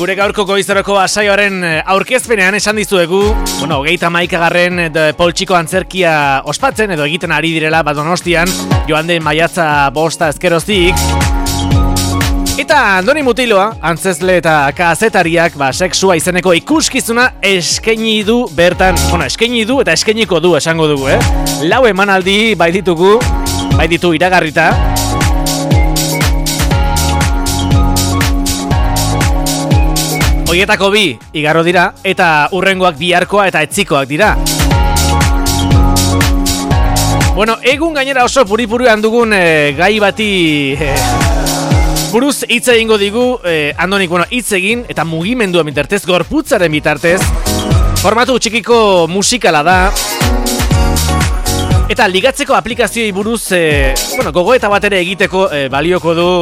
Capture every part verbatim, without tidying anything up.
Gure gaurko goizeroko saioaren aurkezpenean esan dizuegu, bueno, hogeita hamaikagarren poltsiko antzerkia ospatzen edo egiten ari direla bat Donostian, joan den maiatza bosta ezkeroztik. Eta Andoni Mutiloa, antzezle eta kazetariak, ba, sexua izeneko ikuskizuna eskaini du bertan, bueno, eskaini du eta eskainiko du esango dugu, eh? Lau emanaldi bai ditugu, bai ditu iragarrita. Hoietako bi igarro dira eta urrengoak biharkoa eta etzikoak dira. Bueno, egun gainera oso puri-purian dugun eh, gai bati eh, buruz hitz egingo digu, eh, Andonik, bueno, hitz egin eta mugimendua bitartez, gorputzaren bitartez. Formatu txikiko musikala da. Eta ligatzeko aplikazioei buruz, eh, bueno, gogoeta bat ere egiteko eh, balioko du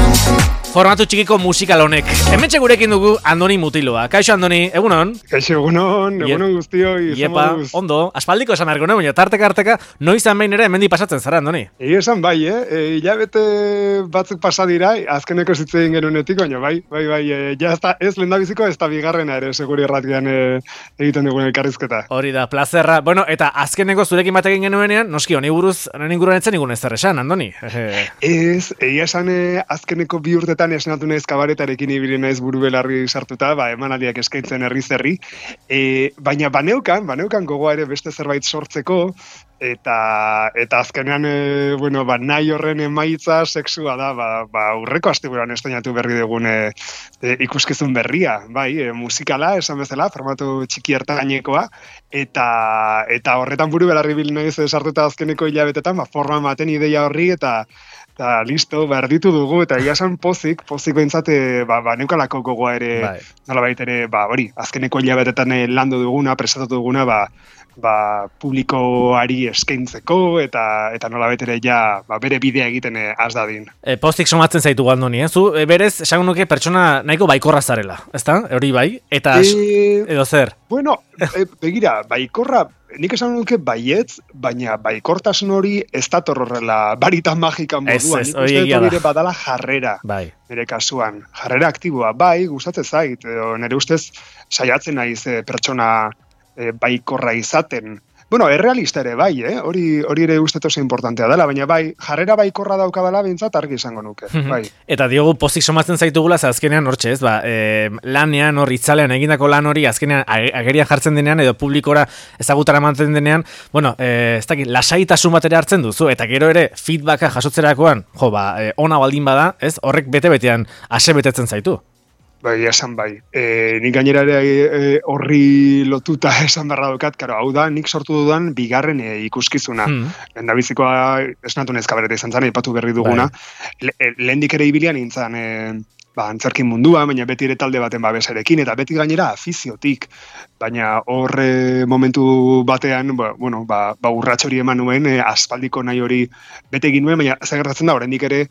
formatu txikiko musikal honek. Hementxe gurekin dugu Andoni Mutiloa. Kaixo Andoni, egunon? Kaixo egunon, egunon guztioi. Iepa, ondo, aspaldiko esan ergo, baina tarteka arteka, noizan behin ere hemendi pasatzen zara, Andoni? Egi esan bai, eh? E, hilabete batzuk pasa dira, azkeneko zitzen genunetik, baina bai, bai, bai, e, ja ez, da, ez lendabiziko ez da bigarrena ere, seguri erratian e, egiten dugun elkarrizketa. Hori da, plazerra. Bueno, eta azkeneko zurekin batekin genuenean, noski, honi buruz, honi inguruan etzen igun ez zer esan, Andoni? Ez, egia esan e, azkeneko bi urtetan esnatu naiz kabaretarekin ibili naiz buru belarri sartuta, ba, emanaldiak eskaintzen herriz herri, e, baina baneukan, baneukan gogoa ere beste zerbait sortzeko, eta eta azkenean e, bueno, ba, nahi horren emaitza sexua da, ba, ba urreko asteburuan estrainatu berri dugun e, e, ikuskizun berria, bai, e, musikala, esan bezala, formatu txiki ertainekoa, eta eta horretan buru belarri ibili naiz sartuta azkeneko hilabetetan, ba, forma ematen ideia horri, eta eta listo, behar ditu dugu, eta iasan pozik, pozik behintzate, ba, ba neukalako gogoa ere, bai. Nola baita ere, ba, hori, azkeneko hilabetetan landu duguna, prestatu duguna, ba, ba, publikoari eskaintzeko, eta eta nola baita ere, ja, ba, bere bidea egiten e, az dadin. E, pozik somatzen zaitu Andoni, eh? Zu, e, berez, esan nuke pertsona nahiko baikorra zarela, ezta? Hori bai? Eta, e, edo zer? Bueno, e, begira, baikorra, nik esan nuke baietz, baina baikortasun hori ez dator horrela barita magika moduan. Ez, ez, hori egia da. Badala jarrera, bai. Nire kasuan. Jarrera aktiboa, bai, gustatzen zait. Edo, nire ustez, saiatzen naiz e, pertsona e, baikorra izaten. Bueno, errealista ere bai, eh? hori, hori ere uste oso importantea dela, baina bai, jarrera baikorra daukadala bintzat argi izango nuke. Bai. Eta diogu pozik somatzen zaitugula, ze azkenean hortxe ez, ba, e, lanean, hor itzalean egindako lan hori, azkenean agerian jartzen denean, edo publikora ezagutara manten denean, bueno, e, ez dakit, lasaitasun bat ere hartzen duzu, eta gero ere feedbacka jasotzerakoan, jo, ba, e, ona baldin bada, ez, horrek bete-betean ase betetzen zaitu. Bai, esan bai. E, nik gainera ere e, horri lotuta esan beharra daukat, karo, hau da, nik sortu dudan bigarren e, ikuskizuna. Mm. Lehendabizikoa esnatu nez kabareta izan zan, ipatu berri duguna. Bai. Le, lehendik ere ibilian nintzen, e, ba, antzerkin mundua, baina beti ere talde baten babesarekin, eta beti gainera afiziotik. Baina horre momentu batean, ba, bueno, ba, ba urratxori eman nuen, e, aspaldiko nahi hori bete egin nuen, baina zagertatzen da, oraindik ere,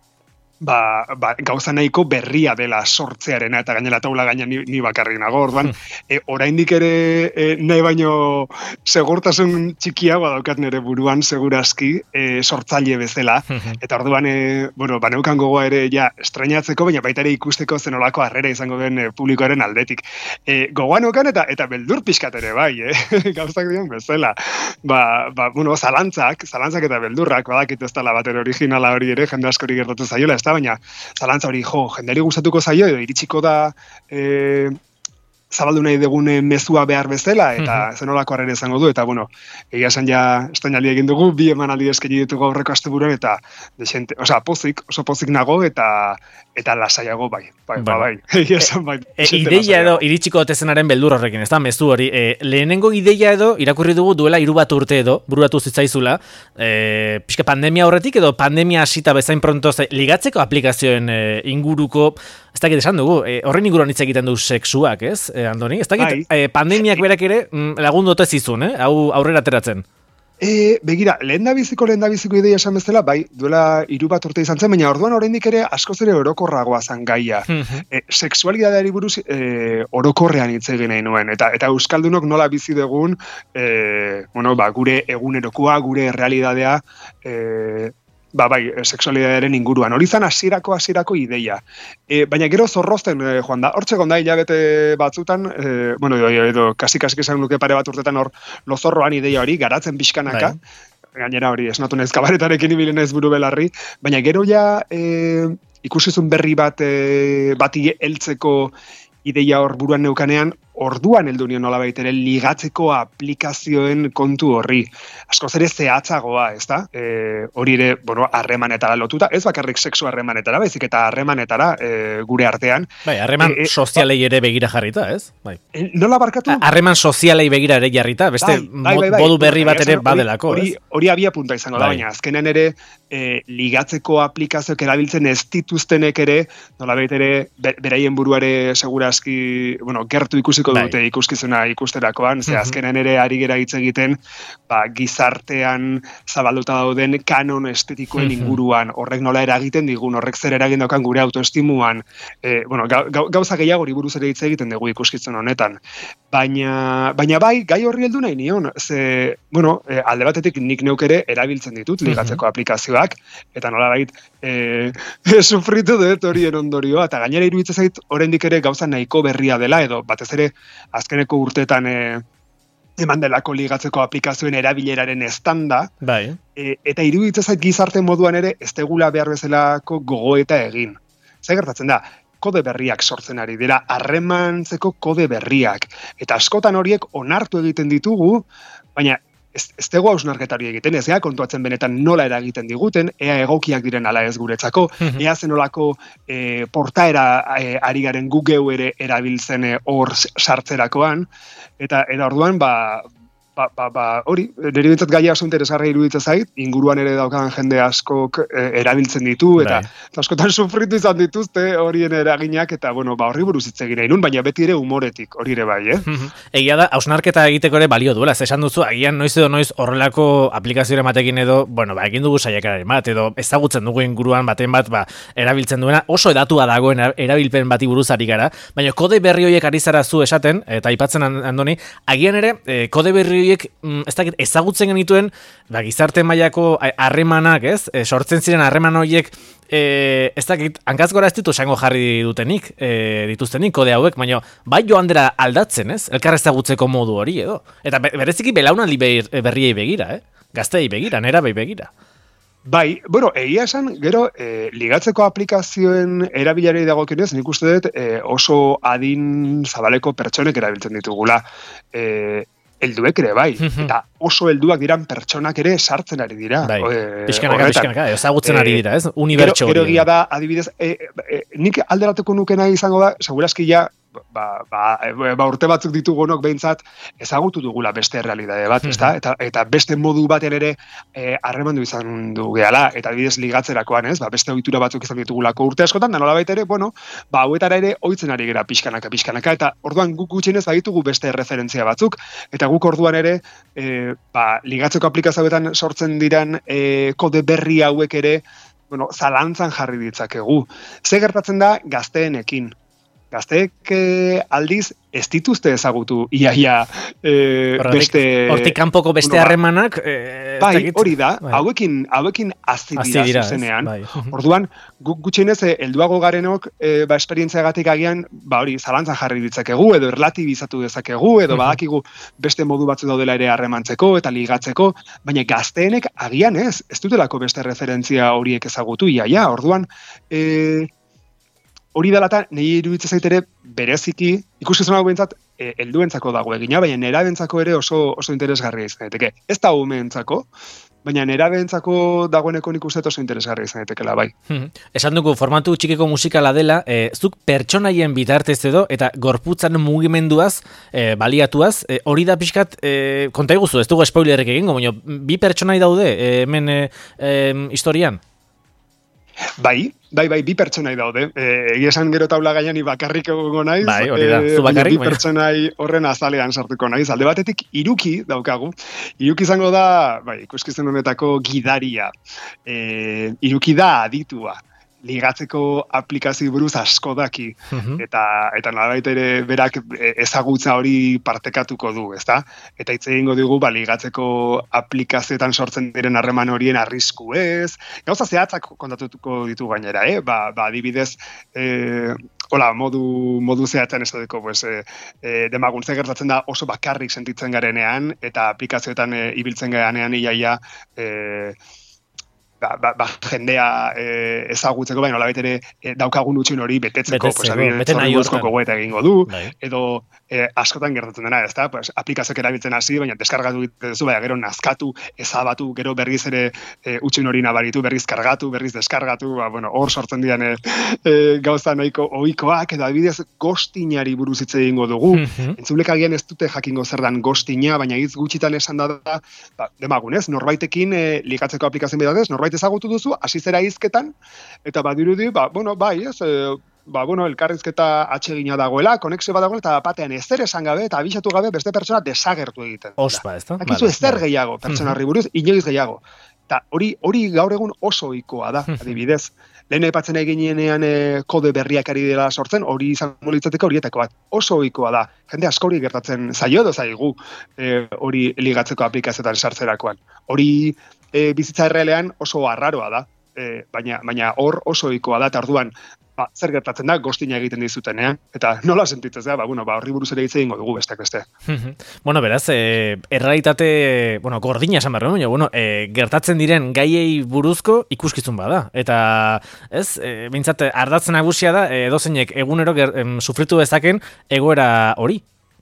Ba, ba, gauza nahiko berria dela sortzearena, eta gainera taula gaina ni, ni bakarrik nago, orduan, e, oraindik ere e, nahi baino segurtasun txikiagoa daukat nire buruan, segurazki, e, sortzaile bezala, eta orduan, e, bueno, baneukan gogoa ere, ja, estreinatzeko, baina baita ere ikusteko zenolako harrera izango den e, publikoaren aldetik. E, gogoan eukan eta, eta beldur pixkat ere, bai, eh? Gauzak dion bezala. Ba, ba, bueno, zalantzak, zalantzak eta beldurrak, badakit ez dela bater originala hori ere, jende askori gertatu zaiola, baina zalantza hori, jo, jenderi gustatuko zaio, edo iritsiko da e, zabaldu nahi degune mezua behar bezala, eta uh-huh. zenolako harrera izango du, eta bueno, egia esan ja estrainaldi egin dugu, bi emanaldi eskaini ditugu aurreko asteburuan, eta desente, osea, pozik, oso pozik nago, eta eta lasaiago bai, bai, bueno, bai, egia esan bai. E, ideia edo iritsiko otezenaren beldur horrekin, ez da, mezu hori, e, lehenengo ideia edo, irakurri dugu duela hiru bat urte edo, bururatu zitzaizula, e, pixka pandemia horretik edo pandemia hasita bezain pronto, ligatzeko aplikazioen e, inguruko, ez dakit esan dugu, e, horren inguruan hitz egiten du sexuak, ez, e, Andoni? Ez dakit, e, pandemiak berak ere lagundu ote zizun, eh? Hau aurrera ateratzen. E, begira, lehendabiziko lehendabiziko ideia esan bezala, bai, duela hiru bat urte izan zen, baina orduan oraindik ere askoz ere orokorragoa zen gaia. e, sexualitateari buruz e, orokorrean hitz egin nahi nuen, eta eta euskaldunok nola bizi dugun, e, bueno, ba, gure egunerokoa, gure errealitatea, e, ba, bai, sexualitatearen inguruan. Hori zan hasierako hasierako ideia. E, baina gero zorrozten, e, joan da, hortxe gonda hilabete batzutan, e, bueno, edo, edo kasi-kasi esan luke pare bat urtetan hor, lozorroan ideia hori, garatzen pixkanaka, bai. Gainera hori, esnatu nez kabaretarekin ibilen ez buru belarri, baina gero ja e, ikusizun berri bat e, bati heltzeko ideia hor buruan neukanean, orduan heldu nion nolabait ere ligatzeko aplikazioen kontu horri. Askoz ere zehatzagoa, ez da? E, hori ere, bueno, harremanetara lotuta, ez bakarrik sexu harremanetara, baizik eta harremanetara e, gure artean. Bai, harreman e, e, sozialei ere begira jarrita, ez? Bai. E, nola barkatu? Harreman sozialei begira ere jarrita, beste bai, bai, bai, bai. modu berri bat ere badelako, hori, ez? Hori abia punta izango bai. Da, baina azkenen ere e, ligatzeko aplikazioak erabiltzen ez dituztenek ere, nolabait ere, beraien buruare segurazki, bueno, gertu ikusi dute bai. Ikuskizuna ikusterakoan, ze azkenen ere ari gera hitz egiten, ba, gizartean zabalduta dauden kanon estetikoen inguruan, horrek nola eragiten digun, horrek zer eragin daukan gure autoestimuan, e, bueno, ga, ga, gauza gehiago buruz ere hitz egiten dugu ikuskizun honetan. Baina, baina bai, gai horri heldu nahi nion, ze, bueno, e, alde batetik nik neuk ere erabiltzen ditut ligatzeko aplikazioak, eta nola bait, e, sufritu dut horien ondorioa, eta gainera iruditzen zait, oraindik ere gauza nahiko berria dela, edo batez ere azkeneko urtetan e, eman delako ligatzeko aplikazioen erabileraren estanda, bai. e, eta iruditzen zait gizarte moduan ere ez tegula behar bezalako gogoeta egin. Zer gertatzen da, kode berriak sortzen ari dira, harremantzeko kode berriak, eta askotan horiek onartu egiten ditugu, baina ez, ez dugu hausnarketari egiten, ez ea kontuatzen benetan nola eragiten diguten, ea egokiak diren ala ez guretzako, ea zenolako e, portaera e, ari garen gu geu ere erabiltzen hor e, sartzerakoan, eta, eta orduan, ba, ba, ba, ba hori, nire bintzat gaia asu interesgarra iruditzen zait, inguruan ere daukadan jende askok e, erabiltzen ditu, eta, eta askotan sufritu izan dituzte horien eraginak, eta bueno, ba, horri buruz hitz egin nahi nun, baina beti ere humoretik, hori ere bai, eh? Egia da, hausnarketa egiteko ere balio duela, esan duzu, agian noiz edo noiz horrelako aplikazioa ematekin edo, bueno, ba, egin dugu saiakeraren bat, edo ezagutzen dugu inguruan baten bat, ba, erabiltzen duena, oso edatua dagoen erabilpen bati buruz ari gara, baina kode berri horiek ari zara zu esaten, eta aipatzen Andoni, agian ere, eh, kode berri horiek ez dakit, ezagutzen genituen, ba, gizarte mailako harremanak, ez? E, sortzen ziren harreman horiek, e, ez dakit, hankaz gora ez ditu esango jarri dutenik, e, dituztenik kode hauek, baina bai joan dira aldatzen, ez? Elkar ezagutzeko modu hori, edo? Eta bereziki belaunaldi berriei begira, eh? Gaztei begira, nera bai begira. Bai, bueno, egia esan, gero, e, ligatzeko aplikazioen erabilarei dagokionez, nik uste dut e, oso adin zabaleko pertsonek erabiltzen ditugula. E, helduek ere, bai. Eta oso helduak diran pertsonak ere sartzen ari dira. Bai, pixkanaka, pixkanaka, ezagutzen ari dira, ez? Unibertso hori. Gero egia da, adibidez, e, e, nik alderatuko nukena izango da, segurazki ja, ba, ba, ba urte batzuk ditugunok behintzat ezagutu dugula beste realidade bat, ezta? Eta, eta beste modu baten ere harremandu e, izan du gehala, eta adibidez ligatzerakoan, ez? Ba, beste ohitura batzuk izan ditugulako urte askotan, da nolabait ere, bueno, ba, hauetara ere ohitzen ari gera pixkanaka, pixkanaka, eta orduan guk gutxienez baditugu beste referentzia batzuk, eta guk orduan ere, e, ba, ligatzeko aplikazioetan sortzen diran e, kode berri hauek ere, bueno, zalantzan jarri ditzakegu. Ze gertatzen da gazteenekin? Gazteek aldiz ez dituzte ezagutu iaia e, beste... Hortik kanpoko beste harremanak... E, bai, hori da, bai. hauekin, hauekin azti dira, dira zuzenean. Bai. Orduan, guk gutxienez, helduago garenok, e, ba, esperientziagatik agian, ba hori, zalantzan jarri ditzakegu, edo erlatibizatu dezakegu, edo badakigu beste modu batzu daudela ere harremantzeko eta ligatzeko, baina gazteenek agian ez, ez dutelako beste referentzia horiek ezagutu iaia. Orduan, e, hori dalata, nahi iruditzen zait ere bereziki, ikuskizun hau behintzat, e, helduentzako dago egina, baina nerabentzako ere oso, oso interesgarria izan daiteke. Ez da umeentzako, baina nerabentzako dagoeneko nik uste oso interesgarria izan daitekela, bai. Hmm. Esan dugu, formatu txikiko musikala dela, e, zuk pertsonaien bitartez edo, eta gorputzan mugimenduaz, e, baliatuaz, e, hori da pixkat, e, konta iguzu, ez dugu spoilerrek egingo, baina bi pertsonai daude, e, hemen e, e, historian? Bai, bai, bai, bi pertsonai daude. Egia esan gero taula gaian bakarrik egongo naiz. Bai, hori da, zu bakarrik. Bi pertsonai horren azalean sartuko naiz. Alde batetik, Iruki daukagu. Iruki izango da, bai, ikuskizun honetako gidaria. E, Iruki da aditua. ligatzeko aplikazio buruz asko daki, Mhm. eta eta nolabait ere berak ezagutza hori partekatuko du, ezta? Eta hitz egingo dugu ba ligatzeko aplikazioetan sortzen diren harreman horien arrisku ez, gauza zehatzak kontatuko ditu gainera, eh? Ba, ba adibidez, eh hola, modu modu zehatzen esateko, pues eh, eh demaguntze gertatzen da oso bakarrik sentitzen garenean eta aplikazioetan e, ibiltzen garenean iaia eh Ba, ba, ba, jendea e, ezagutzeko, baina nolabait ere e, daukagun utxun hori betetzeko, Betetzeko, pues, adibidez, bete nahi horri buruzko hortan. gogoeta egingo du, Bai. edo e, askotan gertatzen dena, ezta? Pues, aplikazioak erabiltzen hasi, baina deskargatu egiten duzu, baina gero nazkatu, ezabatu, gero berriz ere e, utxun hori nabaritu, berriz kargatu, berriz deskargatu, ba, bueno, hor sortzen dian e, e, gauza nahiko ohikoak, edo adibidez ghostingari buruz hitz egingo dugu. Mhm. Entzulek agian ez dute jakingo zer dan ghostinga, baina hitz gutxitan esan da da, ba, demagunez, norbaitekin e, ligatzeko aplikazioen bidatez, norbait ezagutu duzu, hasi zera hizketan, eta badirudi, ba, bueno, bai, ez, e, ba, bueno, elkarrizketa atsegina dagoela, konexio bat dagoela, eta batean ezer esan gabe, eta abisatu gabe beste pertsona desagertu egiten. Ospa, ez da? Akizu ezer gehiago, pertsonarri buruz, inoiz gehiago. Eta hori hori gaur egun oso ohikoa da, adibidez. Lehen aipatzen eginean e, kode berriak ari dela sortzen, hori izango litzateke horietako bat. Oso ohikoa da. Jende askori gertatzen zaio edo zaigu e, hori ligatzeko aplikazioetan sartzerakoan. Hori e, bizitza errealean oso arraroa da, e, baina baina hor oso ohikoa da, eta orduan ba, zer gertatzen da, ghostinga egiten dizutenean, eta nola sentitzen da, ba, bueno, ba, horri buruz ere hitz egingo dugu besteak beste. Bueno, beraz, e, errealitate, bueno, gordina esan behar, baina, bueno, e, gertatzen diren gaiei buruzko ikuskizun bada. Eta, ez, e, bintzat, ardatz nagusia da, e, edozeinek egunero ger, em, sufritu dezaken egoera hori.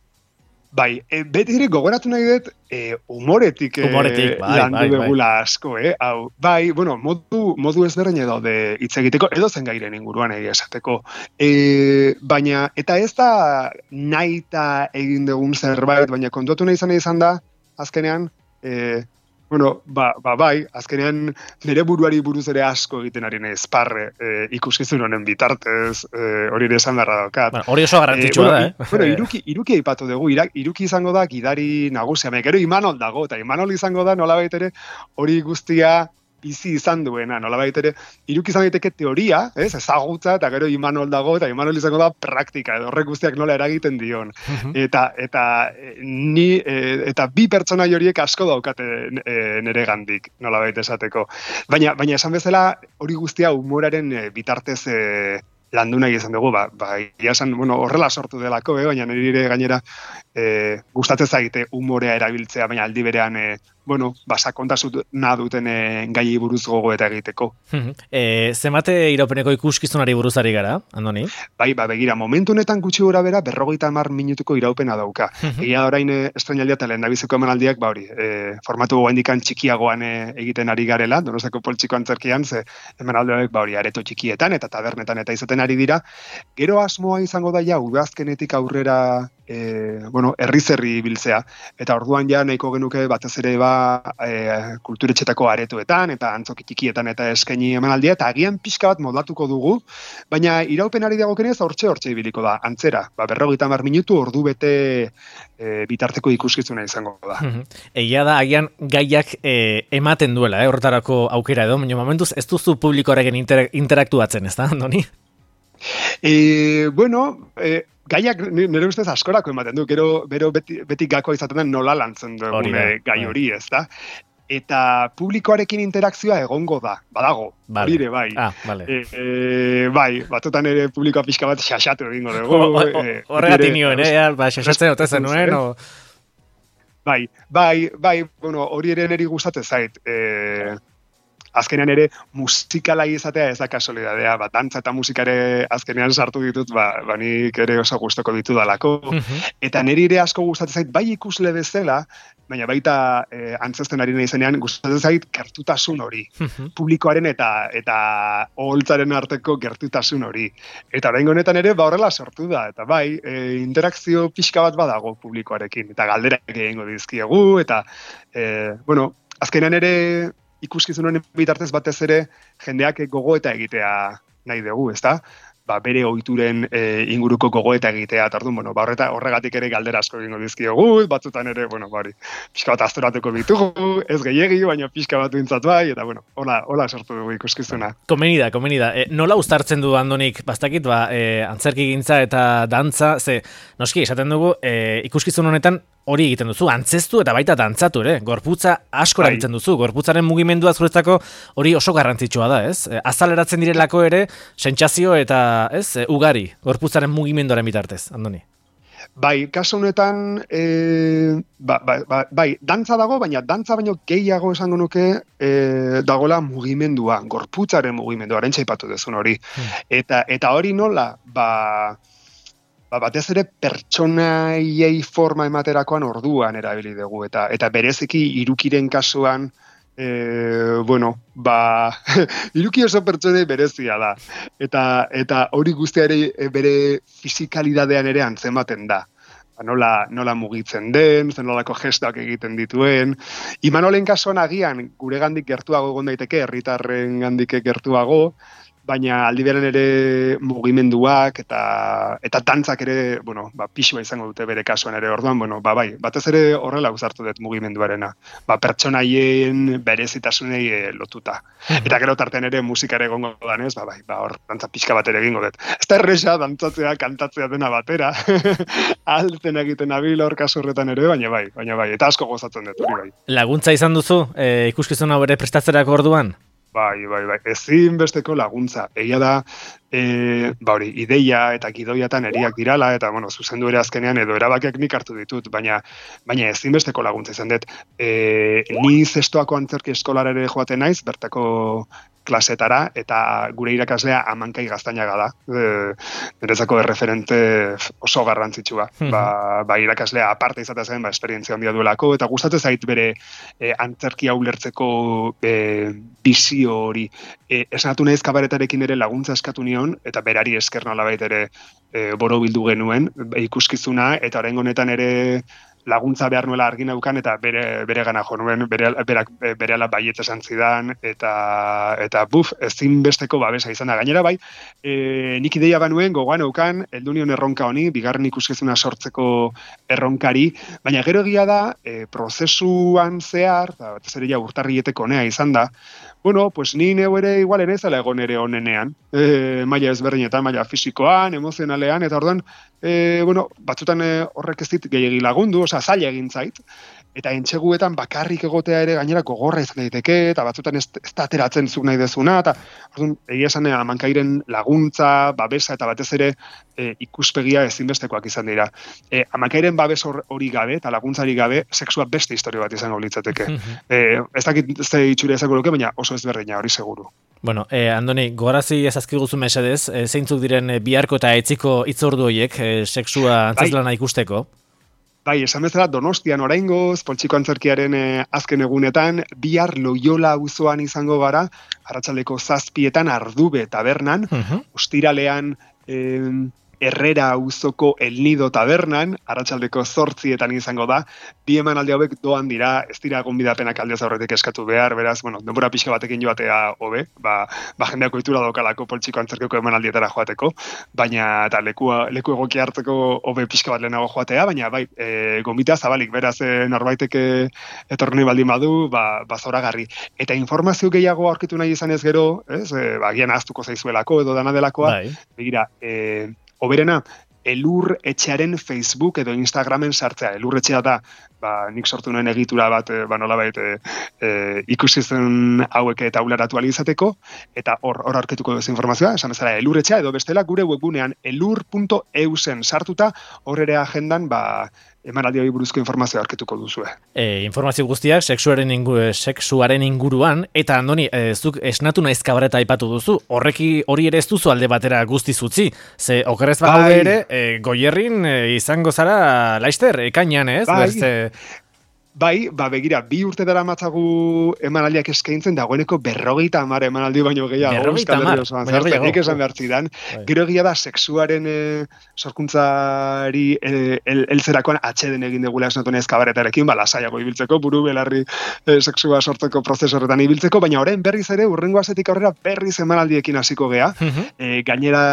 Bai, e, beti ere gogoratu nahi dut, e, humoretik, e, Humoretik, bai, landu bai, bai. begula asko, eh? Hau, bai, bueno, modu, modu ezberdin daude hitz egiteko, edo zen gairen inguruan egia esateko. E, baina, eta ez da nahita egin dugun zerbait, baina kontuatu nahi izan izan da, azkenean, e, bueno, ba, ba, bai, azkenean nire buruari buruz ere asko egiten ari naiz parre e, ikuskizun honen bitartez, e, hori ere esan beharra daukat. Bueno, hori oso garrantzitsua Eh, da, bueno, eh? Bueno, iruki, iruki aipatu dugu, irak, iruki izango da gidari nagusia, baina gero Imanol dago, eta Imanol izango da nolabait ere hori guztia bizi izan duena, nolabait ere iruki izan daiteke teoria, ez, ezagutza, eta gero Imanol dago, eta Imanol izango da praktika, edo horrek guztiak nola eragiten dion. Eta eta e, ni e, eta bi pertsona horiek asko daukate e, nere gandik, nolabait esateko. Baina baina esan bezala hori guztia humoraren e, bitartez e, landu nahi izan dugu, ba, ba ia esan, bueno, horrela sortu delako, eh, baina nire gainera e, gustatzen zaite humorea erabiltzea, baina aldi berean e, bueno, ba, sakontasuna duten e, gai buruz gogoeta egiteko. e, zenbate iraupeneko ikuskizunari buruzari gara, Andoni? Bai, ba, begira, momentu honetan gutxi gora bera, berrogeita hamar minutuko iraupena dauka. Egia da orain e, estrainaldia eta lehendabiziko emanaldiak, ba hori, e, formatu goendikan txikiagoan e, egiten ari garela, Donostiako Poltsiko antzerkian, ze emanaldiak, ba hori, areto txikietan eta tabernetan eta izaten ari dira. Gero asmoa izango da ja, udazkenetik aurrera E, bueno, herri-zerri biltzea, eta orduan ja nahiko genuke batez ere ba e, kulturetxetako aretoetan eta antzoki txikietan eta eskaini emanaldia, eta agian pixka bat moldatuko dugu, baina iraupenari dagokenez hortxe hortxe ibiliko da, antzera, ba, berrogeita hamar minutu ordu bete e, bitarteko ikuskizuna izango da. Egia da, agian gaiak e, ematen duela, eh, horretarako aukera edo, baina momentuz ez duzu publikoarekin inter interaktuatzen, ez da, Andoni? E, bueno, e, gaiak nire ustez askorako ematen du, gero bero beti, beti gakoa izaten da nola lantzen dugun gai hori, ez da? Eta publikoarekin interakzioa egongo da, badago, vale. Hori ere bai. Ah, vale. e, e, bai, batutan ere publikoa pixka bat xaxatu egingo dugu. Horregatik nioen, eh? Ba, xaxatzen ote zenuen, o... Bai, bai, bai, bueno, hori ere niri gustatzen zait, e, azkenean ere musikalai izatea ez da kasualidadea, bat dantza eta musikare azkenean sartu ditut, ba, ba nik ere oso gustoko ditu dalako. Uh-huh. Eta niri ere asko gustatzen zait, bai ikusle bezala, baina baita eh, antzesten ari nahi zenean, gustatzen zait gertutasun hori. Uh-huh. Publikoaren eta eta oholtzaren arteko gertutasun hori. Eta oraingo honetan ere, ba horrela sortu da, eta bai, e, interakzio pixka bat badago publikoarekin, eta galderak egingo dizkiegu, eta, e, bueno, azkenean ere, ikuskizun honen bitartez batez ere jendeak gogo eta egitea nahi dugu, ezta? ba, bere ohituren e, inguruko gogoeta egitea, eta orduan, bueno, ba, horreta, horregatik ere galdera asko egingo dizkiogu, batzutan ere, bueno, bari, pixka bat aztoratuko ditugu, ez gehiegi, baina pixka bat bintzat bai, eta bueno, hola, hola sortu dugu ikuskizuna. Komenida, komenida. E, nola uztartzen du Andonik, bastakit, ba, e, antzerki gintza eta dantza, ze, noski, esaten dugu, e, ikuskizun honetan hori egiten duzu, antzestu eta baita dantzatu ere, gorputza asko erabiltzen duzu, gorputzaren mugimendua zuretzako hori oso garrantzitsua da, ez? Azaleratzen direlako ere, sentsazio eta, ez, ugari, gorputzaren mugimenduaren bitartez, Andoni. Bai, kasu honetan, e, ba, ba, ba, bai, dantza dago, baina dantza baino gehiago esango nuke e, dagola mugimendua, gorputzaren mugimendua, arentxa ipatu dezun hori. Hmm. Eta, eta hori nola, ba... Ba, batez ere pertsonaiei forma ematerakoan orduan erabili dugu, eta eta bereziki irukiren kasuan, e, bueno, ba, iruki oso pertsonei berezia da, eta eta hori guztiare bere fisikalidadean ere antzematen da. Ba, nola, nola mugitzen den, zen nolako gestoak egiten dituen. Imanolen kasuan agian gure gandik gertuago egon daiteke, herritarren gandik gertuago, baina aldi beran ere mugimenduak eta eta dantzak ere, bueno, ba, pixua izango dute bere kasuan ere, orduan, bueno, ba, bai, batez ere horrela uzartu dut mugimenduarena, ba, pertsonaien berezitasunei e, lotuta. Eta gero tartean ere musikare egongo danez, ba, bai, ba, hor, dantza pixka bat ere egingo dut. Ez da erresa, dantzatzea, kantatzea dena batera, alten egiten abil hor kasu horretan ere, baina bai, baina bai, eta asko gozatzen dut, hori bai. Laguntza izan duzu, e, ikuskizun hau bere prestatzerako orduan? Bai, bai, bai, ezin besteko laguntza. Egia da, e, ba hori, ideia eta gidoiatan eriak dirala, eta, bueno, zuzendu ere azkenean edo erabakiak nik hartu ditut, baina baina ezin besteko laguntza izan dut. E, ni zestoako antzerki eskolara ere joaten naiz, bertako klasetara, eta gure irakaslea Amankai Gaztañaga da. E, niretzako erreferente oso garrantzitsua. Hmm. Ba, ba irakaslea aparte izatea zen, ba, esperientzia handia duelako, eta gustatzen zait bere e, antzerkia ulertzeko e, bizio hori. E, esanatu nahiz kabaretarekin ere laguntza eskatu nion, eta berari esker nolabait ere e, boro bildu genuen, ikuskizuna, eta oraingo honetan ere laguntza behar nuela argi naukan, eta bere, bere gana jo nuen, bere, berak, bere ala baiet esan zidan, eta, eta buf, ezin besteko babesa izan da. Gainera bai, e, nik ideia banuen gogoan naukan, heldu nion erronka honi, bigarren ikuskizuna sortzeko erronkari, baina gero egia da, e, prozesuan zehar, eta batez ere ja urtarrieteko honea izan da, bueno, pues ni neu ere igual ere zela egon ere onenean, e, maila ezberdinetan, maila fisikoan, emozionalean, eta orduan, e, bueno, batzutan e, horrek ez dit gehiagi lagundu, osea, zaila egin zait, eta entxeguetan bakarrik egotea ere gainera gogorra izan daiteke, eta batzutan ez, ez da ateratzen zuk nahi dezuna, eta orduan, egia esan Amankairen laguntza, babesa, eta batez ere e, ikuspegia ezinbestekoak izan dira. E, Amankairen babes hori gabe, eta laguntzari gabe, sexua beste historia bat izango litzateke. e, ez dakit ze itxure ezako luke, baina oso ezberdina hori seguru. Bueno, eh, Andoni, gorazi ezazkiguzu mesedez, eh, zeintzuk diren biharko eta etziko itzordu horiek, eh, sexua antzeslana ikusteko? Bai, esan bezala Donostian oraingoz, Poltsiko Antzerkiaren eh, azken egunetan, bihar Loiola auzoan izango gara, arratsaldeko zazpietan Ardube tabernan, uh-huh. Ostiralean eh, Herrera auzoko El Nido tabernan, arratsaldeko zortzietan izango da, bi emanaldi hauek doan dira, ez dira gonbidapenak aldez aurretik eskatu behar, beraz, bueno, denbora pixka batekin joatea hobe, ba, ba jendeako itura daukalako Poltsiko Antzerkiko emanaldietara joateko, baina eta lekua, leku egoki hartzeko hobe pixka bat lehenago joatea, baina bai, e, gonbita zabalik, beraz, e, norbaiteke etorni baldin badu, ba, ba zoragarri. Eta informazio gehiago aurkitu nahi izan ez gero, ez, e, ba, gian ahaztuko zaizuelako edo dana delakoa, bai. Begira, e, Oberena, Elur Etxearen Facebook edo Instagramen sartzea. Elur Etxea da, ba, nik sortu nuen egitura bat, e, ba, nolabait, e, e, ikusi zen hauek eta uleratu alizateko, eta hor hor aurkituko duzu informazioa, esan bezala Elur Etxea, edo bestela gure webgunean elur punto eusen sartuta, hor ere agendan, ba, emanaldi hori buruzko informazioa aurkituko duzue. E, informazio guztiak sexuaren, ingu, sexuaren inguruan, eta Andoni, e, zuk esnatu naiz kabareta aipatu duzu, horreki hori ere ez duzu alde batera guztiz utzi, ze okerrez bada ere, e, Goierrin e, izango zara laister, ekainan ez? Bai. Berze... Bai, ba, begira, bi urte dara matzagu emanaldiak eskaintzen, dagoeneko berrogeita amar emanaldi baino gehiago. Berrogeita amar, baino gehiago. Nik esan behar zidan. Gero egia da, sexuaren e, sorkuntzari e, el, elzerakoan atxeden egin degula esnatunez kabaretarekin, ba, lasaiago ibiltzeko, buru belarri e, sexua sortzeko prozesu horretan ibiltzeko, baina orain berriz ere, urrengo azetik aurrera berriz emanaldiekin hasiko gea. Uh-huh. e, gainera...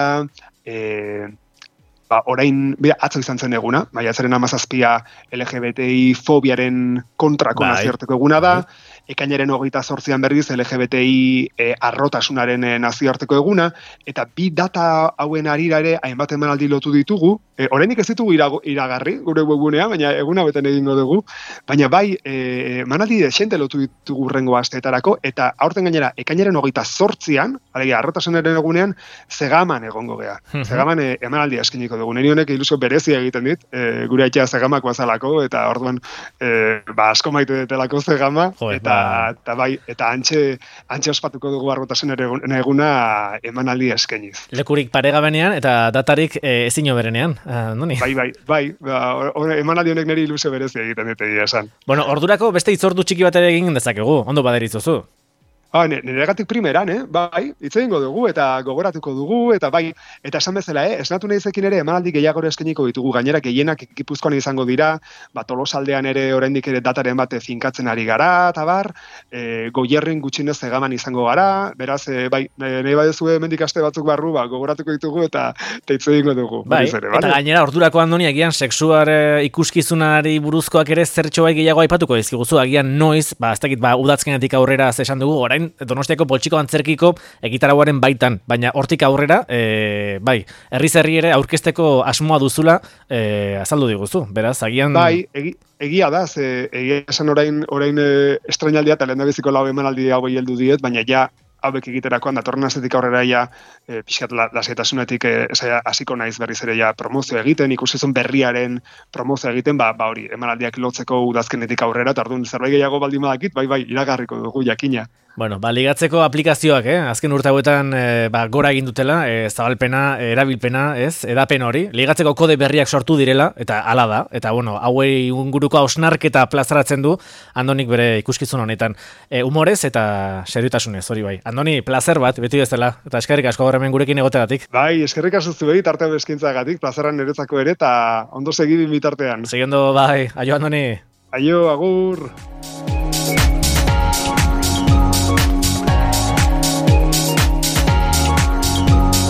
E, Ba, orain, bera, atzo izan zen eguna, maiatzaren hamazazpia L G B T I fobiaren kontrako bai. Nazioarteko eguna da, bai. Ekainaren hogeita zortzian berriz L G B T I e, arrotasunaren e, nazioarteko eguna, eta bi data hauen arira ere hainbat emanaldi lotu ditugu, e, orainik ez ditugu irago, iragarri, gure webunea, baina eguna beten egingo dugu, baina bai, e, emanaldi desente lotu ditugu urrengo asteetarako, eta aurten gainera, ekainaren hogeita zortzian, alegia, arrotasunaren egunean, Zegaman egongo gea. Uh-huh. Zegaman e, emanaldi eskiniko dugu. Neri honek ilusio berezia egiten dit, e, gure aitea Zegamak bazalako, eta orduan e, ba, asko maite detelako Zegama, jo, eta, ba. eta bai, eta antxe, antxe ospatuko dugu arrotasun eguna emanaldi eskeniz. Lekurik paregabenean, eta datarik e, ezin oberenean, uh, noni? Bai, bai, bai, ba, or, emanaldi honek neri ilusio berezia egiten dit egia esan. Bueno, ordurako beste itzordu txiki bat ere egin dezakegu, ondo baderitzuzu. Ah, niregatik primeran, eh? Bai, hitz egingo dugu eta gogoratuko dugu eta bai, eta esan bezala, eh, esnatu nahizekin ere emanaldi gehiago eskeniko ditugu, gainera gehienak Gipuzkoan izango dira, ba Tolosaldean ere oraindik ere dataren bat finkatzen ari gara ta bar, eh Goierrin gutxienez Zegaman izango gara, beraz eh, bai, nahi badezue hemendik aste batzuk barru, ba gogoratuko ditugu eta hitz egingo dugu. Bai, ere, eta gainera ordurako Andoni agian sexuar ikuskizunari buruzkoak ere zertxo bai gehiago aipatuko dizkiguzu, agian noiz, ba ez dakit, ba udatzkenetik aurrera esan dugu, orain Donostiako Poltsiko Antzerkiko egitarauaren baitan, baina hortik aurrera, e, bai, herriz herri ere aurkezteko asmoa duzula, e, azaldu diguzu, beraz, agian... Bai, egi, egia da, ze, egia esan orain, orain e, estrainaldia eta lehen da biziko lau emanaldi hau heldu diet, baina ja, hauek egiterakoan, datorren astetik aurrera ja, e, pixkat lasaitasunetik e, hasiko naiz berriz ere ja promozio egiten, ikusizun berriaren promozio egiten, ba, ba hori, emanaldiak lotzeko udazkenetik aurrera, eta orduan zerbait gehiago baldin badakit, bai, bai, iragarriko dugu jakina. Bueno, ba, ligatzeko aplikazioak, eh? Azken urte hauetan e, ba, gora egin dutela, e, zabalpena, erabilpena, ez, edapen hori, ligatzeko kode berriak sortu direla, eta hala da, eta bueno, hauei inguruko hausnarketa plazaratzen du, Andonik bere ikuskizun honetan, e, humorez eta seriotasunez, hori bai. Andoni, plazer bat, beti bezala, eta eskerrik asko gaur hemen gurekin egotegatik. Bai, eskerrik asko zuei, tartea beskintzagatik, plazerran niretzako ere, eta ondo segi bitartean. Seguindo, bai, aio Andoni. Aio, agur.